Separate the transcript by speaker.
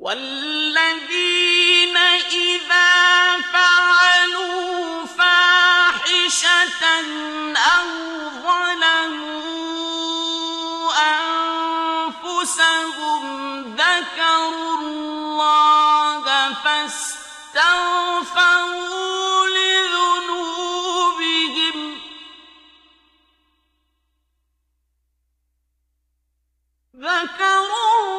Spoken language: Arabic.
Speaker 1: وَالَّذِينَ إِذَا فَعَلُوا فَاحِشَةً أَوْ ظَلَمُوا أَنفُسَهُمْ ذَكَرُوا اللَّهَ فَاسْتَغْفَرُوا لِذُنُوبِهِمْ